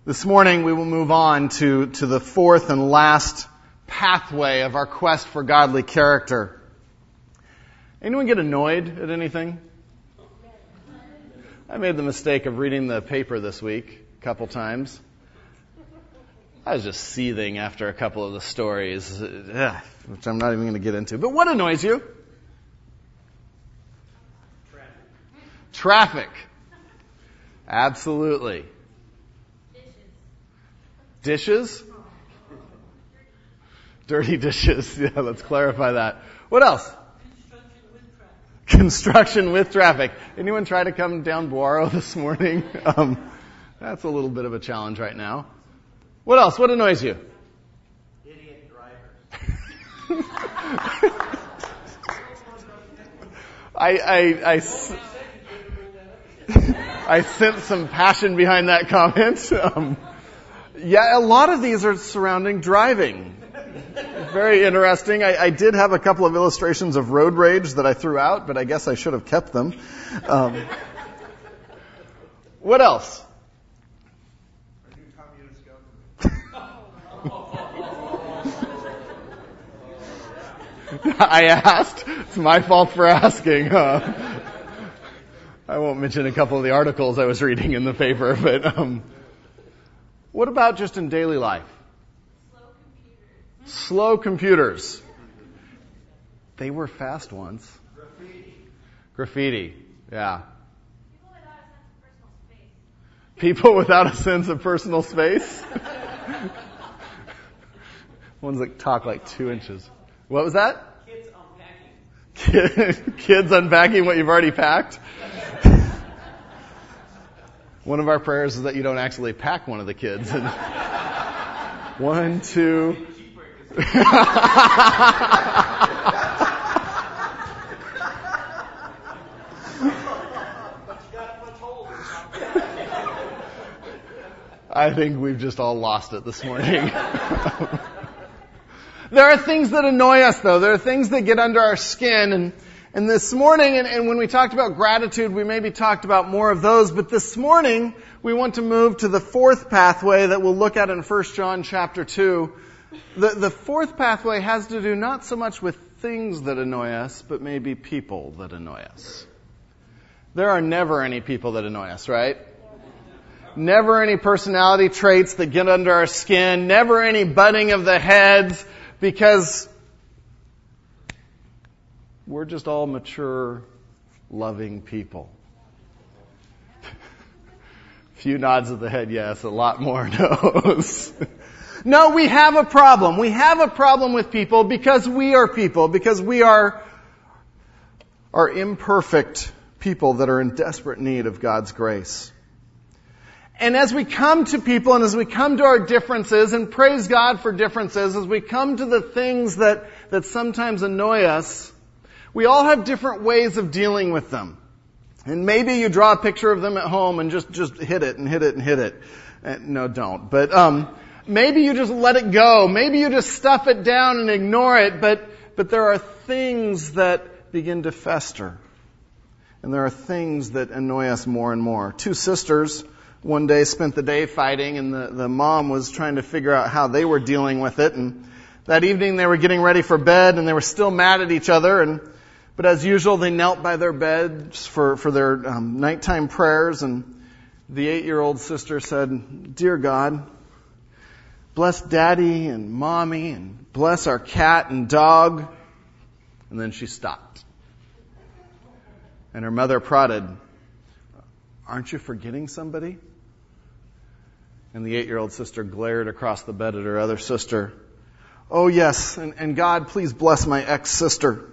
This morning we will move on to the fourth and last pathway of our quest for godly character. Anyone get annoyed at anything? I made the mistake of reading the paper this week a couple times. I was just seething after a couple of the stories, which I'm not even going to get into. But what annoys you? Traffic. Absolutely. Dishes? Dirty dishes. Yeah, let's clarify that. What else? Construction with traffic. Anyone try to come down Boaro this morning? That's a little bit of a challenge right now. What else? What annoys you? Idiot drivers. I sense some passion behind that comment. Yeah, a lot of these are surrounding driving. Very interesting. I did have a couple of illustrations of road rage that I threw out, but I guess I should have kept them. What else? Our new communist government. I asked. It's my fault for asking. I won't mention a couple of the articles I was reading in the paper, but what about just in daily life? Slow computers. They were fast once. Graffiti. Yeah. People without a sense of personal space? Ones that talk like 2 inches. What was that? Kids unpacking. Kids unpacking what you've already packed? One of our prayers is that you don't actually pack one of the kids. And 1, 2. I think we've just all lost it this morning. There are things that annoy us, though. There are things that get under our skin. And this morning, and when we talked about gratitude, we maybe talked about more of those. But this morning, we want to move to the fourth pathway that we'll look at in 1 John chapter 2. The fourth pathway has to do not so much with things that annoy us, but maybe people that annoy us. There are never any people that annoy us, right? Never any personality traits that get under our skin. Never any butting of the heads, because we're just all mature, loving people. Few nods of the head, yes. A lot more no's. No, we have a problem. We have a problem with people because we are people, because we are imperfect people that are in desperate need of God's grace. And as we come to people and as we come to our differences, and praise God for differences, as we come to the things that sometimes annoy us, we all have different ways of dealing with them. And maybe you draw a picture of them at home and just hit it and hit it and hit it. No, don't. But maybe you just let it go. Maybe you just stuff it down and ignore it. But there are things that begin to fester. And there are things that annoy us more and more. 2 sisters one day spent the day fighting, and the mom was trying to figure out how they were dealing with it. And that evening they were getting ready for bed, and they were still mad at each other. But as usual, they knelt by their beds for their nighttime prayers. And the 8-year-old sister said, "Dear God, bless Daddy and Mommy, and bless our cat and dog." And then she stopped. And her mother prodded, "Aren't you forgetting somebody?" And the 8-year-old sister glared across the bed at her other sister. "Oh yes, and God, please bless my ex-sister."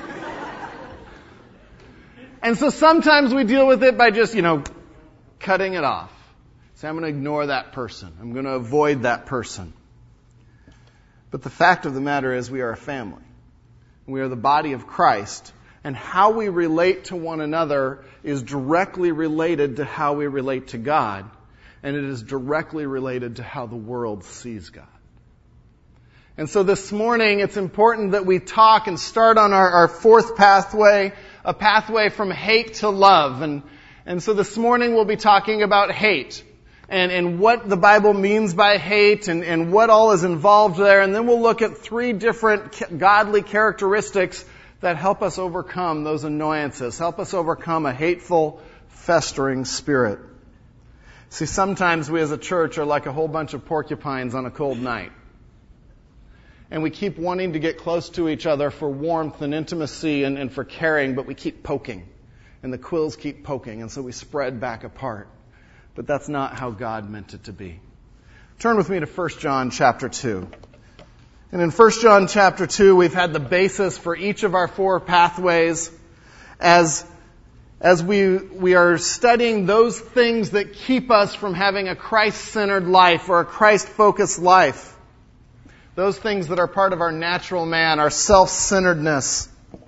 And so sometimes we deal with it by just, cutting it off. Say, I'm going to ignore that person. I'm going to avoid that person. But the fact of the matter is we are a family. We are the body of Christ. And how we relate to one another is directly related to how we relate to God. And it is directly related to how the world sees God. And so this morning, it's important that we talk and start on our fourth pathway, a pathway from hate to love. And so this morning we'll be talking about hate. and what the Bible means by hate and what all is involved there. And then we'll look at 3 different godly characteristics that help us overcome those annoyances, help us overcome a hateful, festering spirit. See, sometimes we as a church are like a whole bunch of porcupines on a cold night. And we keep wanting to get close to each other for warmth and intimacy and for caring, but we keep poking. And the quills keep poking, and so we spread back apart. But that's not how God meant it to be. Turn with me to 1 John chapter 2. And in 1 John chapter 2, we've had the basis for each of our 4 pathways as we are studying those things that keep us from having a Christ-centered life or a Christ-focused life. Those things that are part of our natural man, our self-centeredness,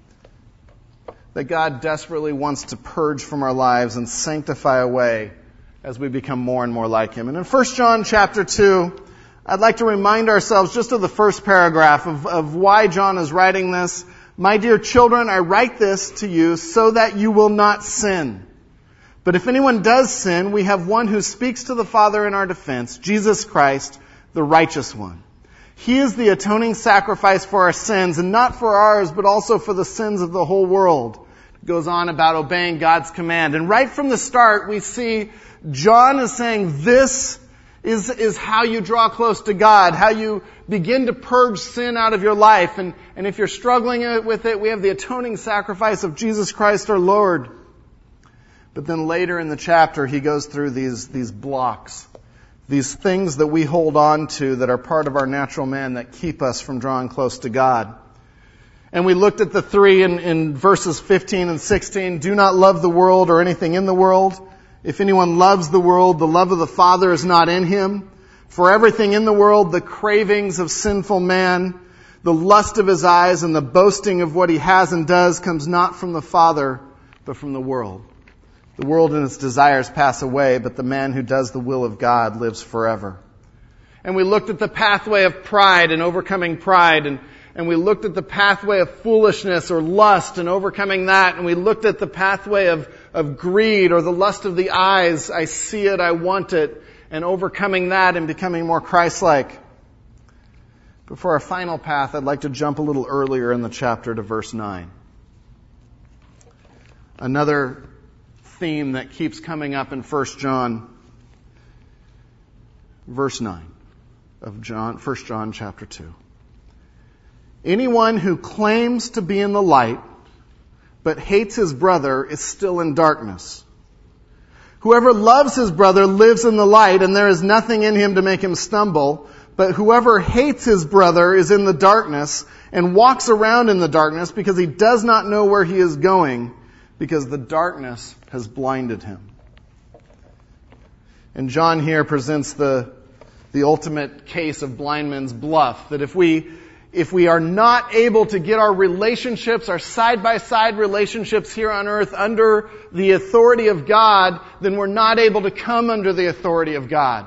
that God desperately wants to purge from our lives and sanctify away as we become more and more like Him. And in 1 John chapter 2, I'd like to remind ourselves just of the first paragraph of why John is writing this. My dear children, I write this to you so that you will not sin. But if anyone does sin, we have one who speaks to the Father in our defense, Jesus Christ, the righteous one. He is the atoning sacrifice for our sins, and not for ours, but also for the sins of the whole world. It goes on about obeying God's command. And right from the start, we see John is saying this is how you draw close to God, how you begin to purge sin out of your life. And if you're struggling with it, we have the atoning sacrifice of Jesus Christ our Lord. But then later in the chapter, he goes through these blocks, these things that we hold on to that are part of our natural man that keep us from drawing close to God. And we looked at the 3 in verses 15 and 16. Do not love the world or anything in the world. If anyone loves the world, the love of the Father is not in him. For everything in the world, the cravings of sinful man, the lust of his eyes, and the boasting of what he has and does comes not from the Father, but from the world. The world and its desires pass away, but the man who does the will of God lives forever. And we looked at the pathway of pride and overcoming pride, and we looked at the pathway of foolishness or lust and overcoming that, and we looked at the pathway of greed or the lust of the eyes. I see it, I want it, and overcoming that and becoming more Christ-like. But for our final path, I'd like to jump a little earlier in the chapter to verse 9. Another theme that keeps coming up in 1 John, verse 9 of 1 John chapter 2. Anyone who claims to be in the light but hates his brother is still in darkness. Whoever loves his brother lives in the light, and there is nothing in him to make him stumble. But whoever hates his brother is in the darkness and walks around in the darkness because he does not know where he is going, because the darkness has blinded him. And John here presents the ultimate case of blind man's bluff, that if we are not able to get our relationships, our side-by-side relationships here on earth under the authority of God, then we're not able to come under the authority of God.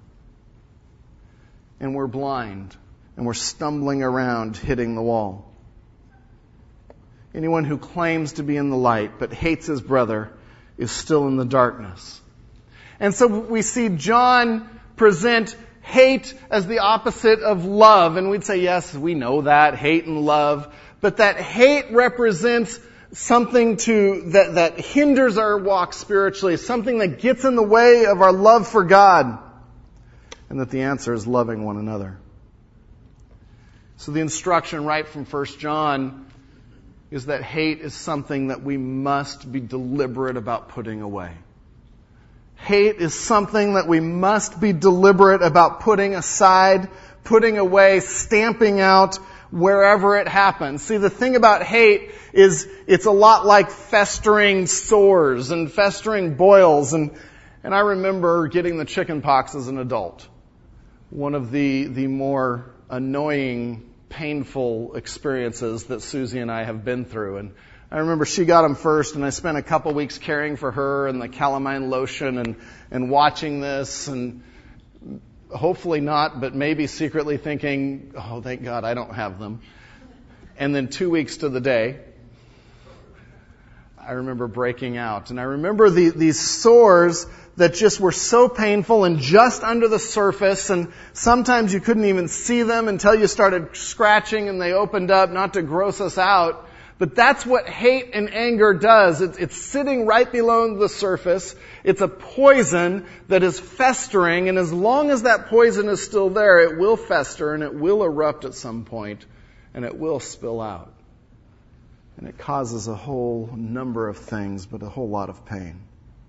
And we're blind, and we're stumbling around hitting the wall. Anyone who claims to be in the light but hates his brother is still in the darkness. And so we see John present hate as the opposite of love. And we'd say, yes, we know that, hate and love. But that hate represents something that hinders our walk spiritually, something that gets in the way of our love for God. And that the answer is loving one another. So the instruction right from 1 John is that hate is something that we must be deliberate about putting away. Hate is something that we must be deliberate about putting aside, putting away, stamping out wherever it happens. See, the thing about hate is it's a lot like festering sores and festering boils. And I remember getting the chicken pox as an adult. One of the more annoying, painful experiences that Susie and I have been through. And I remember she got them first, and I spent a couple weeks caring for her and the calamine lotion and watching this, and hopefully not, but maybe secretly thinking, oh, thank God I don't have them. And then 2 weeks to the day, I remember breaking out. And I remember these sores that just were so painful and just under the surface, and sometimes you couldn't even see them until you started scratching and they opened up, not to gross us out. But that's what hate and anger does. It's sitting right below the surface. It's a poison that is festering, and as long as that poison is still there, it will fester and it will erupt at some point, and it will spill out. And it causes a whole number of things, but a whole lot of pain.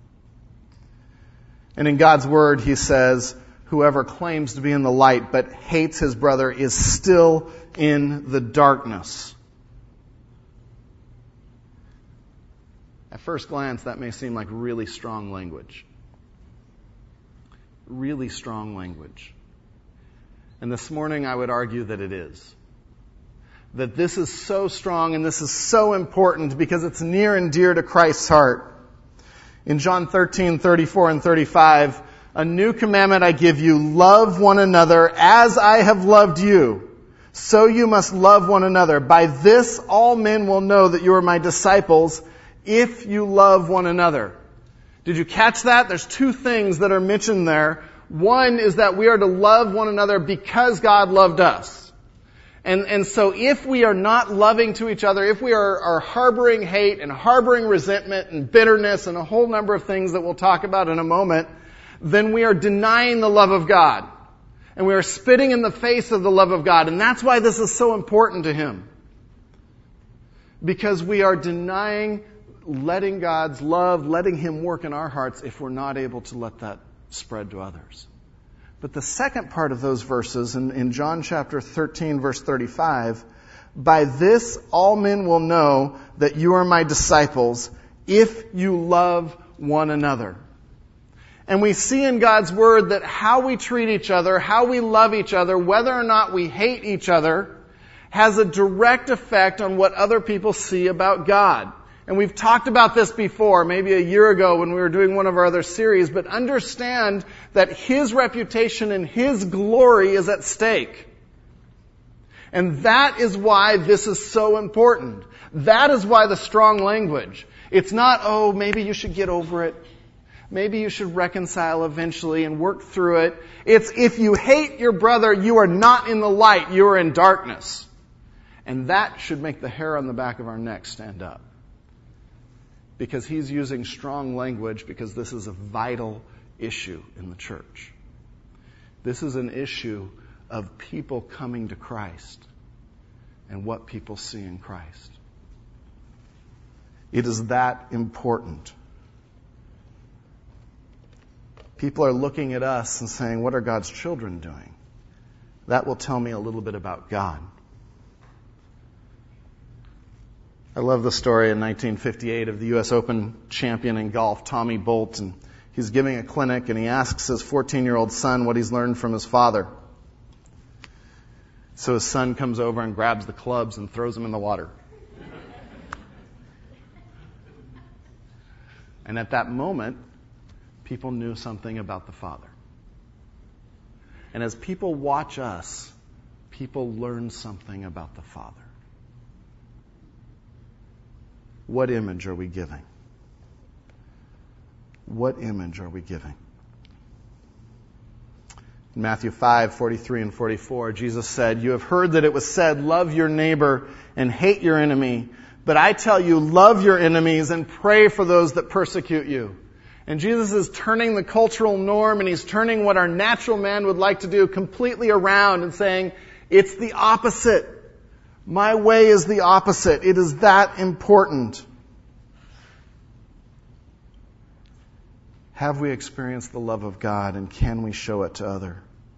And in God's Word, He says, whoever claims to be in the light but hates his brother is still in the darkness. At first glance, that may seem like really strong language. Really strong language. And this morning I would argue that it is. That this is so strong and this is so important because it's near and dear to Christ's heart. In John 13:34 and 35, a new commandment I give you, love one another as I have loved you. So you must love one another. By this all men will know that you are my disciples, if you love one another. Did you catch that? There's two things that are mentioned there. One is that we are to love one another because God loved us. And so if we are not loving to each other, if we are harboring hate and harboring resentment and bitterness and a whole number of things that we'll talk about in a moment, then we are denying the love of God. And we are spitting in the face of the love of God. And that's why this is so important to Him. Because we are denying letting God's love, letting Him work in our hearts if we're not able to let that spread to others. But the second part of those verses, in John chapter 13, verse 35, by this all men will know that you are my disciples, if you love one another. And we see in God's Word that how we treat each other, how we love each other, whether or not we hate each other, has a direct effect on what other people see about God. And we've talked about this before, maybe a year ago when we were doing one of our other series, but understand that His reputation and His glory is at stake. And that is why this is so important. That is why the strong language. It's not, oh, maybe you should get over it. Maybe you should reconcile eventually and work through it. It's, if you hate your brother, you are not in the light, you are in darkness. And that should make the hair on the back of our neck stand up. Because He's using strong language because this is a vital issue in the church. This is an issue of people coming to Christ and what people see in Christ. It is that important. People are looking at us and saying, what are God's children doing? That will tell me a little bit about God. I love the story in 1958 of the U.S. Open champion in golf, Tommy Bolt, and he's giving a clinic and he asks his 14-year-old son what he's learned from his father. So his son comes over and grabs the clubs and throws them in the water. And at that moment, people knew something about the Father. And as people watch us, people learn something about the Father. What image are we giving? What image are we giving? In Matthew 5:43 and 44, Jesus said, you have heard that it was said, love your neighbor and hate your enemy. But I tell you, love your enemies and pray for those that persecute you. And Jesus is turning the cultural norm and He's turning what our natural man would like to do completely around and saying, it's the opposite. My way is the opposite. It is that important. Have we experienced the love of God, and can we show it to others?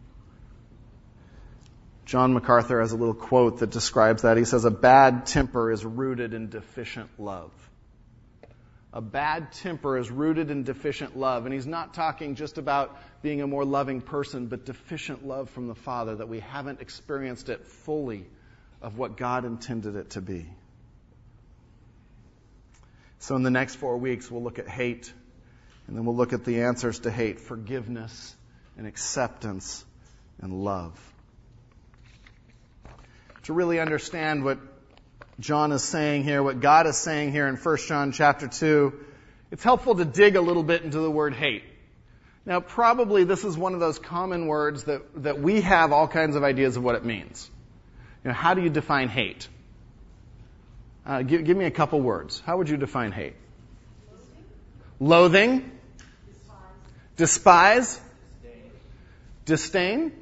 John MacArthur has a little quote that describes that. He says, a bad temper is rooted in deficient love. A bad temper is rooted in deficient love. And he's not talking just about being a more loving person, but deficient love from the Father, that we haven't experienced it fully of what God intended it to be. So in the next 4 weeks, we'll look at hate, and then we'll look at the answers to hate: forgiveness and acceptance and love. To really understand what John is saying here, what God is saying here in 1 John chapter 2, it's helpful to dig a little bit into the word hate. Now, probably this is one of those common words that we have all kinds of ideas of what it means. How do you define hate? Give me a couple words. How would you define hate? Loathing? Despise? Disdain?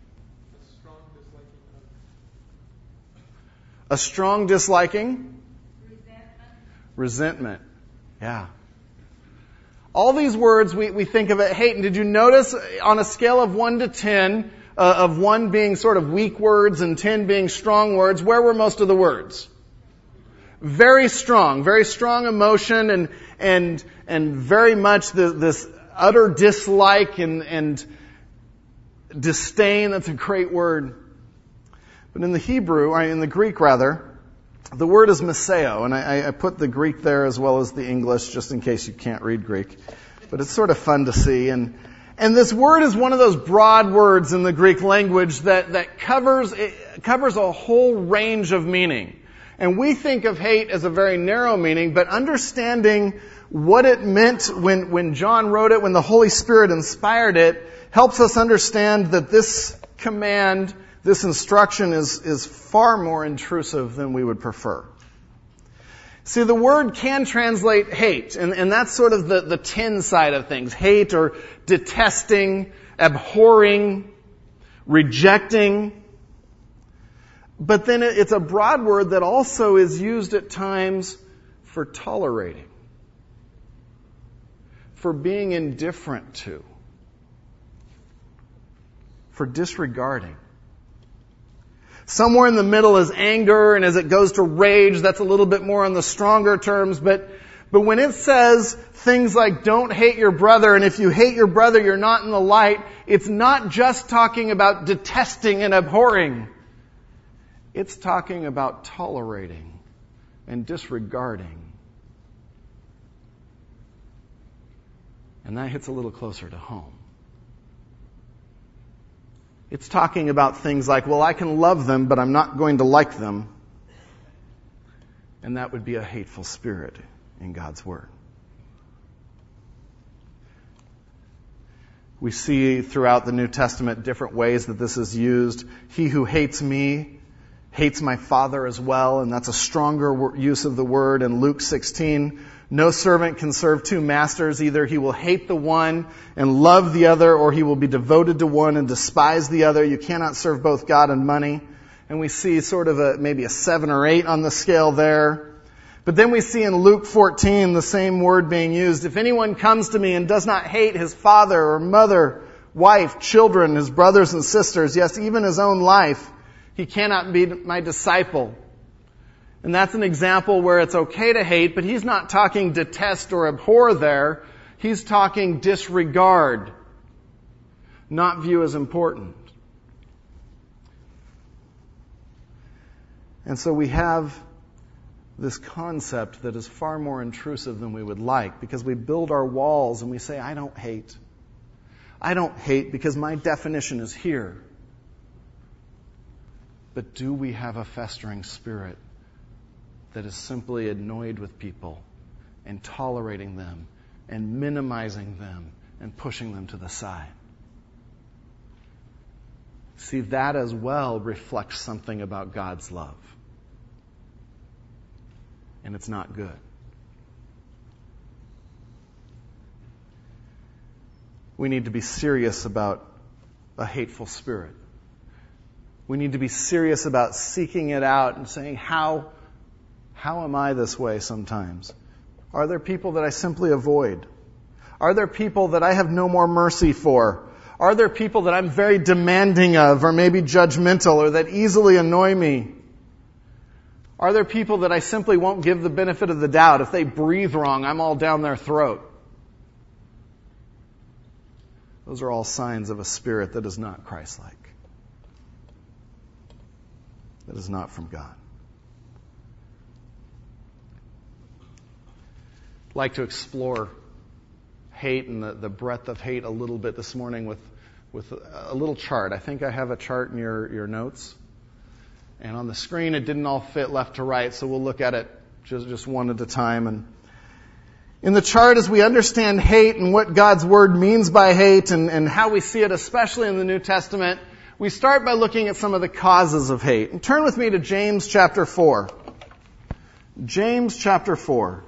A strong disliking? Resentment. Yeah. All these words, we think of it, hate. And did you notice on a scale of 1 to 10, of 1 being sort of weak words and 10 being strong words, where were most of the words? Very strong emotion and very much this utter dislike and disdain. That's a great word. But in the Greek, the word is meseo, and I put the Greek there as well as the English, just in case you can't read Greek. But it's sort of fun to see. And this word is one of those broad words in the Greek language that covers a whole range of meaning. And we think of hate as a very narrow meaning, but understanding what it meant when John wrote it, when the Holy Spirit inspired it, helps us understand that this command, this instruction is far more intrusive than we would prefer. See, the word can translate hate, and that's sort of the 10 side of things. Hate or detesting, abhorring, rejecting. But then it's a broad word that also is used at times for tolerating, for being indifferent to, for disregarding. Somewhere in the middle is anger, and as it goes to rage, that's a little bit more on the stronger terms. But when it says things like don't hate your brother, and if you hate your brother, you're not in the light, it's not just talking about detesting and abhorring. It's talking about tolerating and disregarding. And that hits a little closer to home. It's talking about things like, well, I can love them, but I'm not going to like them. And that would be a hateful spirit in God's Word. We see throughout the New Testament different ways that this is used. He who hates me hates my Father as well, and that's a stronger use of the word in Luke 16. No servant can serve 2 masters. Either he will hate the one and love the other, or he will be devoted to one and despise the other. You cannot serve both God and money. And we see sort of maybe a 7 or 8 on the scale there. But then we see in Luke 14 the same word being used. If anyone comes to me and does not hate his father or mother, wife, children, his brothers and sisters, yes, even his own life, he cannot be my disciple. And that's an example where it's okay to hate, but he's not talking detest or abhor there. He's talking disregard, not view as important. And so we have this concept that is far more intrusive than we would like, because we build our walls and we say, I don't hate. I don't hate because my definition is here. But do we have a festering spirit that is simply annoyed with people and tolerating them and minimizing them and pushing them to the side? See, that as well reflects something about God's love. And it's not good. We need to be serious about a hateful spirit. We need to be serious about seeking it out and saying, how am I this way sometimes? Are there people that I simply avoid? Are there people that I have no more mercy for? Are there people that I'm very demanding of, or maybe judgmental, or that easily annoy me? Are there people that I simply won't give the benefit of the doubt? If they breathe wrong, I'm all down their throat. Those are all signs of a spirit that is not Christ-like. That is not from God. I'd like to explore hate and the breadth of hate a little bit this morning with a little chart. I think I have a chart in your notes. And on the screen, it didn't all fit left to right, so we'll look at it just one at a time. And in the chart, as we understand hate and what God's Word means by hate and how we see it, especially in the New Testament, we start by looking at some of the causes of hate. And turn with me to James chapter 4. James chapter 4.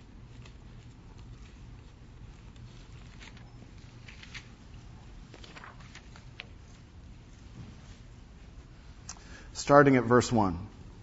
Starting at verse 1.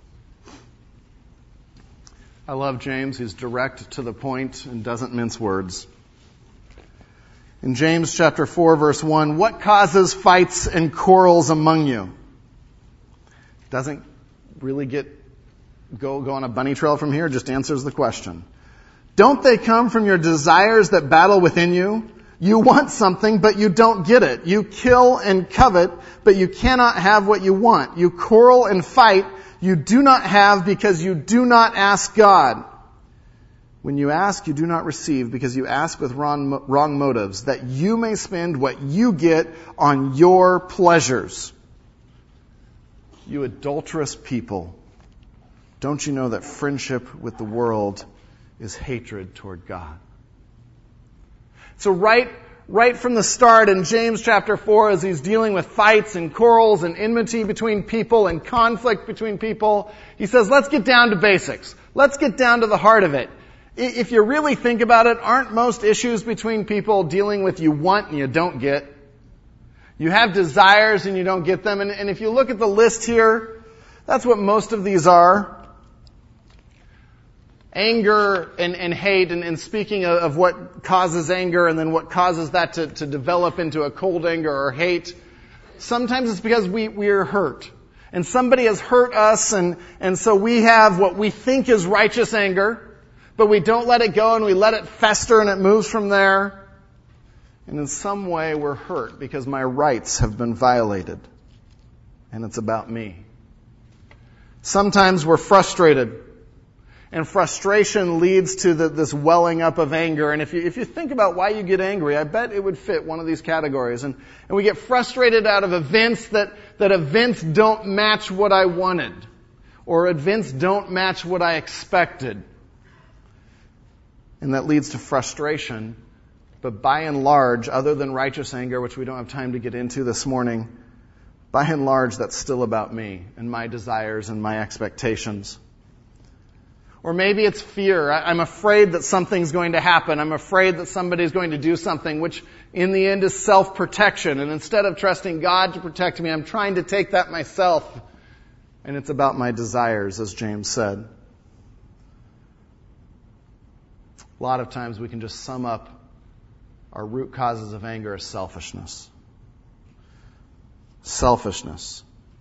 I love James. He's direct to the point and doesn't mince words. In James chapter 4, verse 1, what causes fights and quarrels among you? Doesn't really go on a bunny trail from here, just answers the question. Don't they come from your desires that battle within you? You want something, but you don't get it. You kill and covet, but you cannot have what you want. You quarrel and fight. You do not have because you do not ask God. When you ask, you do not receive because you ask with wrong motives, that you may spend what you get on your pleasures. You adulterous people, don't you know that friendship with the world is hatred toward God? So right from the start in James chapter 4, as he's dealing with fights and quarrels and enmity between people and conflict between people, he says, let's get down to basics. Let's get down to the heart of it. If you really think about it, aren't most issues between people dealing with you want and you don't get? You have desires and you don't get them. And if you look at the list here, that's what most of these are. Anger and hate, and speaking of what causes anger and then what causes that to develop into a cold anger or hate, sometimes it's because we are hurt. And somebody has hurt us, and so we have what we think is righteous anger, but we don't let it go and we let it fester and it moves from there. And in some way we're hurt because my rights have been violated. And it's about me. Sometimes we're frustrated. And frustration leads to this welling up of anger. And if you think about why you get angry, I bet it would fit one of these categories. And we get frustrated out of events that events don't match what I wanted. Or events don't match what I expected. And that leads to frustration. But by and large, other than righteous anger, which we don't have time to get into this morning, by and large, that's still about me and my desires and my expectations. Or maybe it's fear. I'm afraid that something's going to happen. I'm afraid that somebody's going to do something, which in the end is self-protection. And instead of trusting God to protect me, I'm trying to take that myself. And it's about my desires, as James said. A lot of times we can just sum up our root causes of anger as selfishness. Selfishness.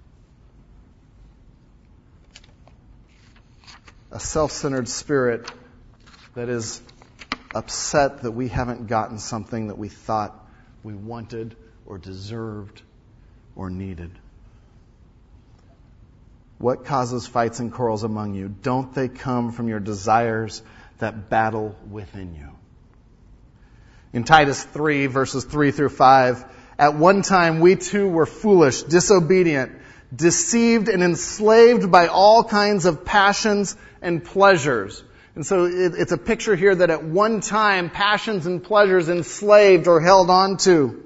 A self-centered spirit that is upset that we haven't gotten something that we thought we wanted or deserved or needed. What causes fights and quarrels among you? Don't they come from your desires that battle within you? In Titus 3, verses 3 through 5, at one time we too were foolish, disobedient, deceived and enslaved by all kinds of passions and pleasures. And so it's a picture here that at one time passions and pleasures enslaved or held on to.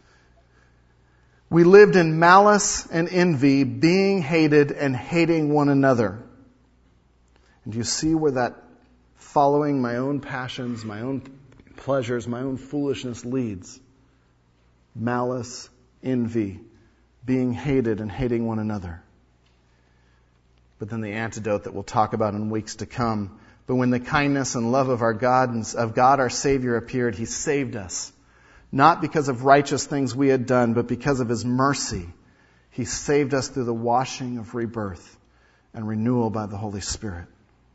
We lived in malice and envy, being hated and hating one another. And you see where that following my own passions, my own pleasures, my own foolishness leads? Malice, envy, being hated and hating one another. But then the antidote that we'll talk about in weeks to come. But when the kindness and love of God our Savior appeared, He saved us. Not because of righteous things we had done, but because of His mercy. He saved us through the washing of rebirth and renewal by the Holy Spirit.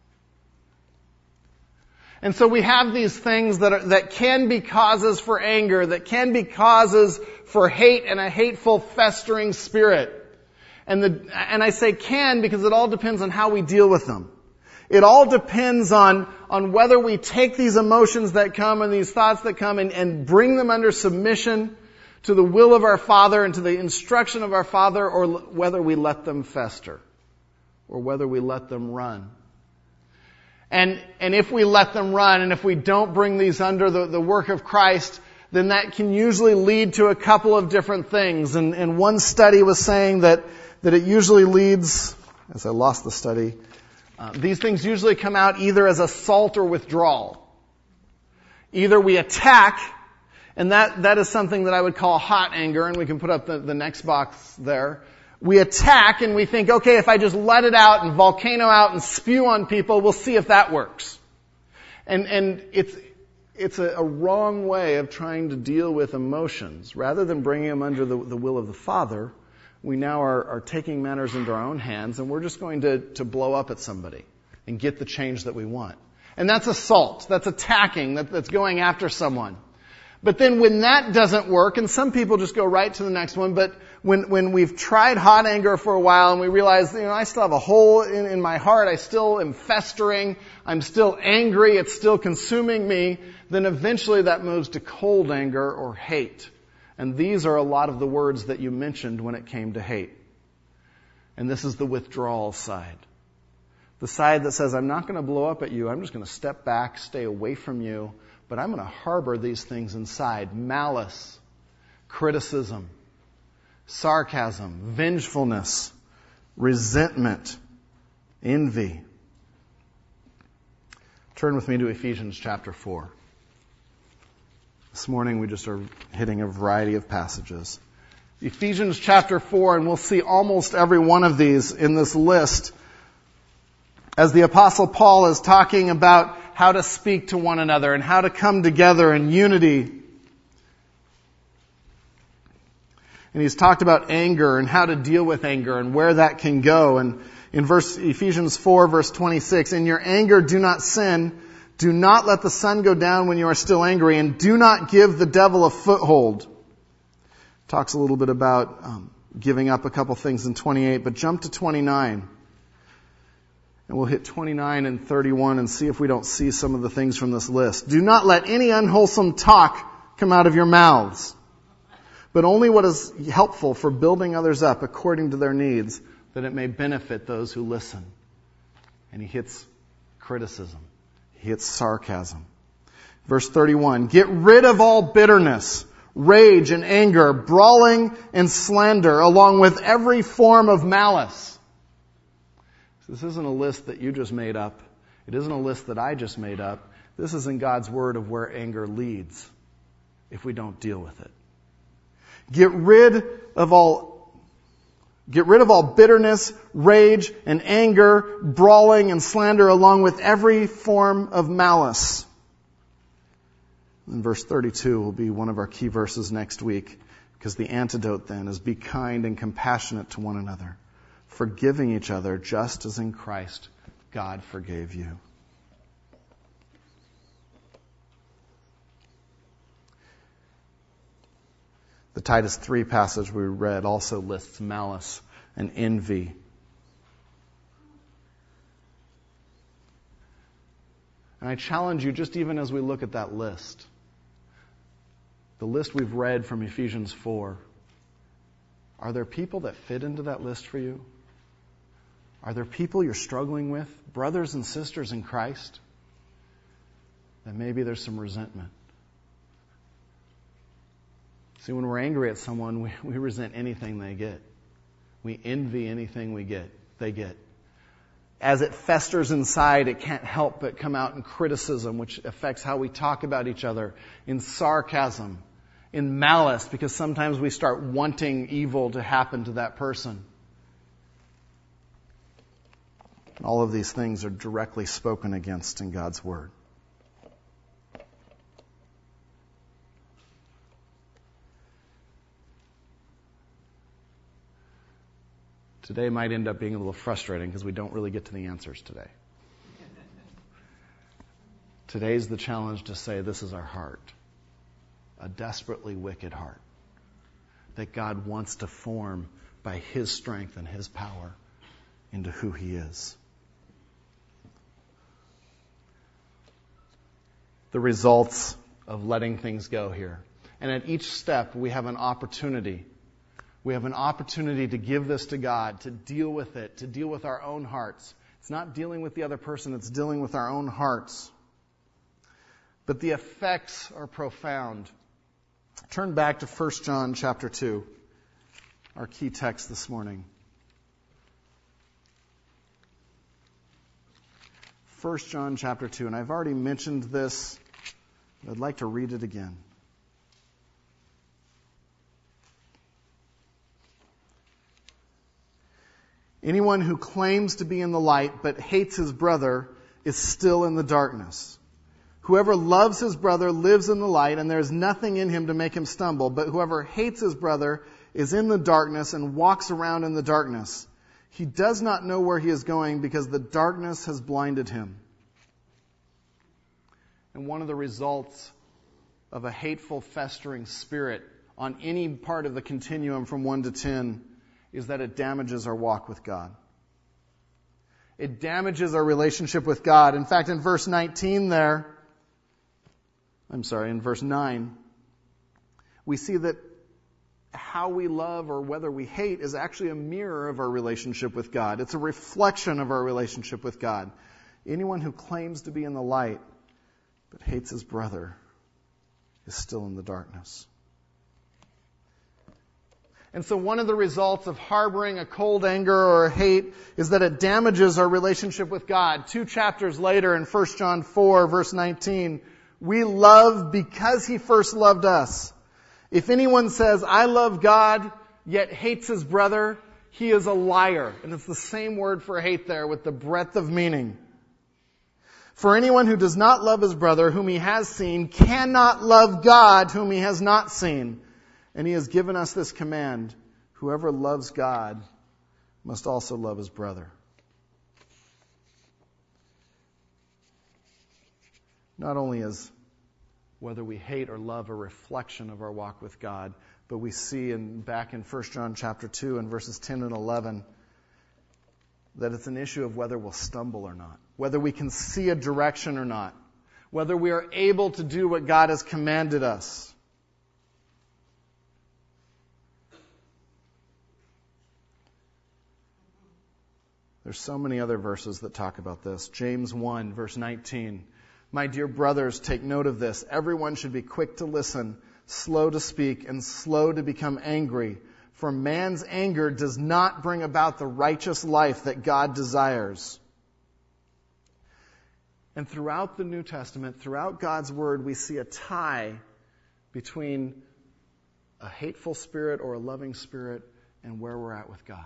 And so we have these things that can be causes for anger, that can be causes for hate and a hateful, festering spirit. And I say can because it all depends on how we deal with them. It all depends on whether we take these emotions that come and these thoughts that come and bring them under submission to the will of our Father and to the instruction of our Father, or whether we let them fester. or whether we let them run. And if we let them run, and if we don't bring these under the work of Christ, then that can usually lead to a couple of different things. And one study was saying that it usually leads, as I lost the study, these things usually come out either as assault or withdrawal. Either we attack, and that is something that I would call hot anger, and we can put up the next box there. We attack and we think, okay, if I just let it out and volcano out and spew on people, we'll see if that works. And it's a wrong way of trying to deal with emotions. Rather than bringing them under the will of the Father, we now are taking matters into our own hands, and we're just going to blow up at somebody and get the change that we want. And that's assault. That's attacking. That's going after someone. But then when that doesn't work, and some people just go right to the next one, but when we've tried hot anger for a while and we realize, I still have a hole in my heart, I still am festering, I'm still angry, it's still consuming me, then eventually that moves to cold anger or hate. And these are a lot of the words that you mentioned when it came to hate. And this is the withdrawal side. The side that says, I'm not going to blow up at you, I'm just going to step back, stay away from you, but I'm going to harbor these things inside. Malice, criticism, sarcasm, vengefulness, resentment, envy. Turn with me to Ephesians chapter 4. This morning we just are hitting a variety of passages. Ephesians chapter 4, and we'll see almost every one of these in this list as the Apostle Paul is talking about how to speak to one another and how to come together in unity. And he's talked about anger and how to deal with anger and where that can go. And in Ephesians 4, verse 26, in your anger do not sin. Do not let the sun go down when you are still angry, and do not give the devil a foothold. Talks a little bit about giving up a couple things in 28, but jump to 29. And we'll hit 29 and 31 and see if we don't see some of the things from this list. Do not let any unwholesome talk come out of your mouths, but only what is helpful for building others up according to their needs, that it may benefit those who listen. And he hits criticism. He hits sarcasm. Verse 31, get rid of all bitterness, rage and anger, brawling and slander, along with every form of malice. This isn't a list that you just made up. It isn't a list that I just made up. This is in God's Word of where anger leads if we don't deal with it. Get rid of all bitterness, rage, and anger, brawling and slander, along with every form of malice. And verse 32 will be one of our key verses next week, because the antidote then is be kind and compassionate to one another, forgiving each other just as in Christ God forgave you. The Titus 3 passage we read also lists malice and envy. And I challenge you, just even as we look at that list, the list we've read from Ephesians 4, are there people that fit into that list for you? Are there people you're struggling with, brothers and sisters in Christ, that maybe there's some resentment? See, when we're angry at someone, we resent anything they get. We envy anything they get. As it festers inside, it can't help but come out in criticism, which affects how we talk about each other, in sarcasm, in malice, because sometimes we start wanting evil to happen to that person. All of these things are directly spoken against in God's Word. Today might end up being a little frustrating because we don't really get to the answers today. Today's the challenge to say this is our heart, a desperately wicked heart that God wants to form by His strength and His power into who He is. The results of letting things go here. And at each step, we have an opportunity. We have an opportunity to give this to God, to deal with it, to deal with our own hearts. It's not dealing with the other person, it's dealing with our own hearts. But the effects are profound. Turn back to 1 John chapter 2, our key text this morning. 1 John chapter 2, and I've already mentioned this, but I'd like to read it again. Anyone who claims to be in the light but hates his brother is still in the darkness. Whoever loves his brother lives in the light, and there is nothing in him to make him stumble. But whoever hates his brother is in the darkness and walks around in the darkness. He does not know where he is going because the darkness has blinded him. And one of the results of a hateful, festering spirit on any part of the continuum from 1 to 10 is that it damages our walk with God. It damages our relationship with God. In fact, in verse 19 in verse 9, we see that how we love or whether we hate is actually a mirror of our relationship with God. It's a reflection of our relationship with God. Anyone who claims to be in the light but hates his brother is still in the darkness. And so one of the results of harboring a cold anger or a hate is that it damages our relationship with God. 2 chapters later in 1 John 4, verse 19, we love because He first loved us. If anyone says, I love God, yet hates his brother, he is a liar. And it's the same word for hate there with the breadth of meaning. For anyone who does not love his brother whom he has seen cannot love God whom he has not seen. And He has given us this command: whoever loves God must also love his brother. Not only is whether we hate or love a reflection of our walk with God, but we see back in 1 John chapter 2 and verses 10 and 11 that it's an issue of whether we'll stumble or not, whether we can see a direction or not, whether we are able to do what God has commanded us. There's so many other verses that talk about this. James 1, verse 19. My dear brothers, take note of this. Everyone should be quick to listen, slow to speak, and slow to become angry. For man's anger does not bring about the righteous life that God desires. And throughout the New Testament, throughout God's Word, we see a tie between a hateful spirit or a loving spirit and where we're at with God.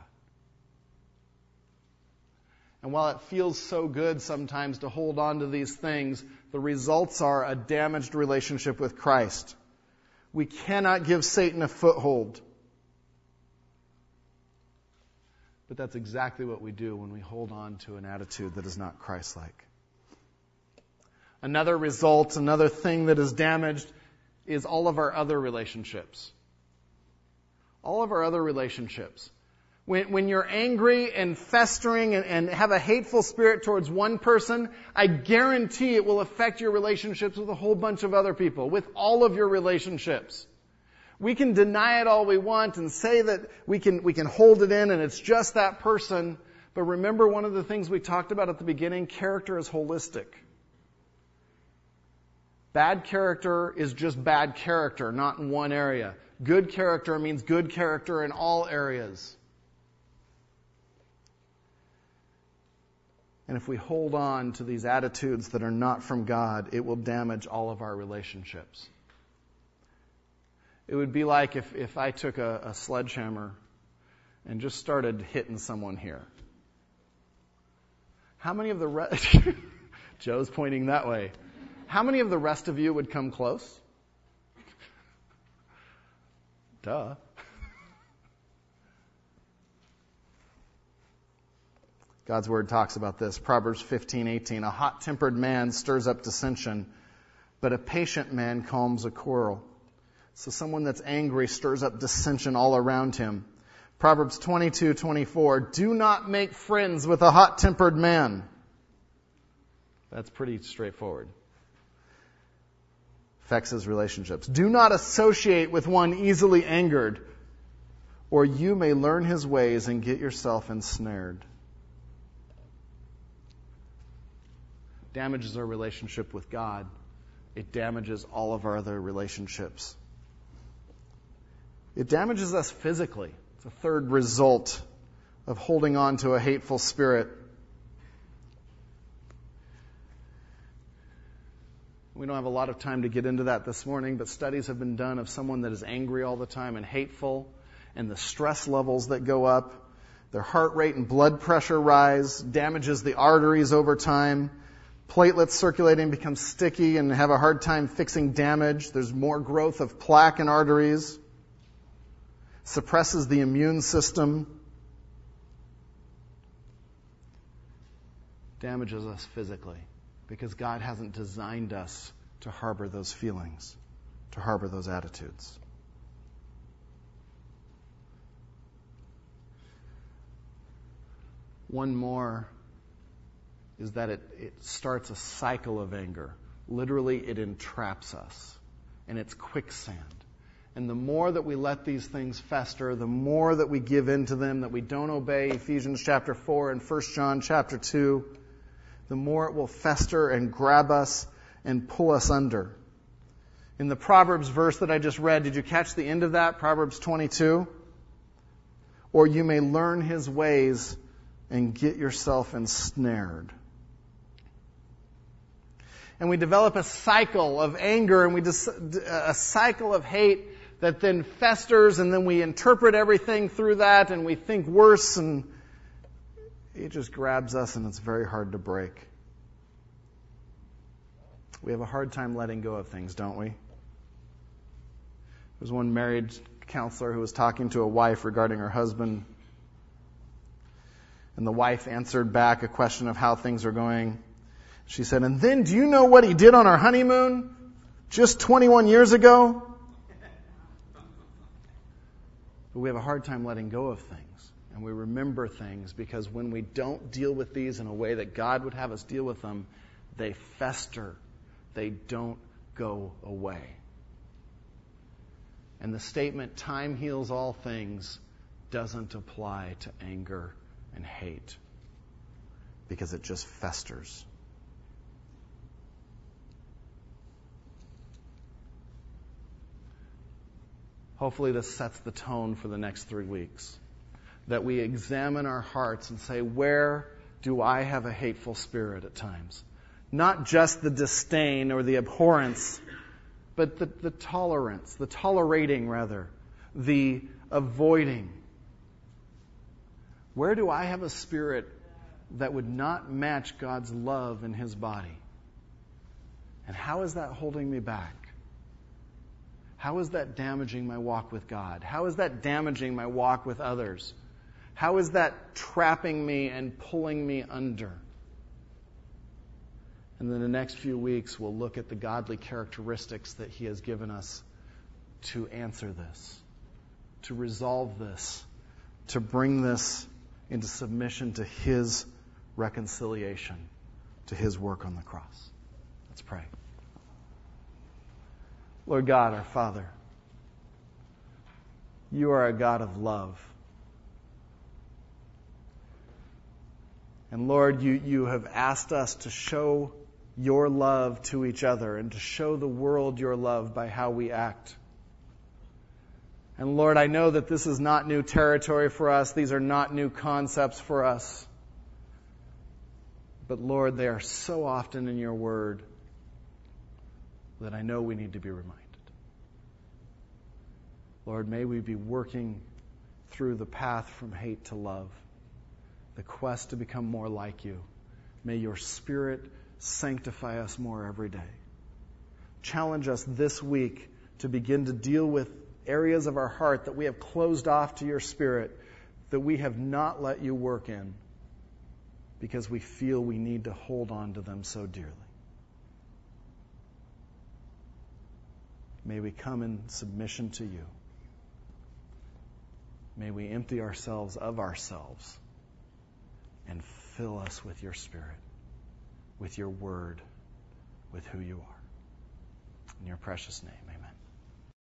And while it feels so good sometimes to hold on to these things, the results are a damaged relationship with Christ. We cannot give Satan a foothold. But that's exactly what we do when we hold on to an attitude that is not Christ-like. Another result, another thing that is damaged is all of our other relationships. All of our other relationships. When you're angry and festering and have a hateful spirit towards one person, I guarantee it will affect your relationships with a whole bunch of other people, with all of your relationships. We can deny it all we want and say that we can hold it in and it's just that person. But remember one of the things we talked about at the beginning, character is holistic. Bad character is just bad character, not in one area. Good character means good character in all areas. And if we hold on to these attitudes that are not from God, it will damage all of our relationships. It would be like if I took a sledgehammer and just started hitting someone here. How many of the rest... Joe's pointing that way. How many of the rest of you would come close? Duh. God's Word talks about this. Proverbs 15:18. A hot-tempered man stirs up dissension, but a patient man calms a quarrel. So someone that's angry stirs up dissension all around him. Proverbs 22:24. Do not make friends with a hot-tempered man. That's pretty straightforward. Affects his relationships. Do not associate with one easily angered, or you may learn his ways and get yourself ensnared. Damages our relationship with God. It damages all of our other relationships. It damages us physically. It's a third result of holding on to a hateful spirit. We don't have a lot of time to get into that this morning, but studies have been done of someone that is angry all the time and hateful, and the stress levels that go up, their heart rate and blood pressure rise, damages the arteries over time. Platelets circulating become sticky and have a hard time fixing damage. There's more growth of plaque in arteries. Suppresses the immune system. Damages us physically because God hasn't designed us to harbor those feelings, to harbor those attitudes. One more is that it starts a cycle of anger. Literally, it entraps us, and it's quicksand. And the more that we let these things fester, the more that we give in to them, that we don't obey Ephesians chapter 4 and 1 John chapter 2, the more it will fester and grab us and pull us under. In the Proverbs verse that I just read, did you catch the end of that? Proverbs 22? Or you may learn his ways and get yourself ensnared. And we develop a cycle of anger and a cycle of hate that then festers, and then we interpret everything through that and we think worse, and it just grabs us and it's very hard to break. We have a hard time letting go of things, don't we? There was one married counselor who was talking to a wife regarding her husband, and the wife answered back a question of how things are going. She said, and then do you know what he did on our honeymoon just 21 years ago? But we have a hard time letting go of things. And we remember things because when we don't deal with these in a way that God would have us deal with them, they fester. They don't go away. And the statement, time heals all things, doesn't apply to anger and hate because it just festers. Hopefully this sets the tone for the next 3 weeks. That we examine our hearts and say, where do I have a hateful spirit at times? Not just the disdain or the abhorrence, but the tolerance, the tolerating rather, the avoiding. Where do I have a spirit that would not match God's love in his body? And how is that holding me back? How is that damaging my walk with God? How is that damaging my walk with others? How is that trapping me and pulling me under? And then the next few weeks, we'll look at the godly characteristics that he has given us to answer this, to resolve this, to bring this into submission to his reconciliation, to his work on the cross. Let's pray. Lord God, our Father, you are a God of love. And Lord, you have asked us to show your love to each other and to show the world your love by how we act. And Lord, I know that this is not new territory for us. These are not new concepts for us. But Lord, they are so often in your word that I know we need to be reminded. Lord, may we be working through the path from hate to love, the quest to become more like you. May your Spirit sanctify us more every day. Challenge us this week to begin to deal with areas of our heart that we have closed off to your Spirit, that we have not let you work in because we feel we need to hold on to them so dearly. May we come in submission to you. May we empty ourselves of ourselves and fill us with your Spirit, with your word, with who you are. In your precious name, amen.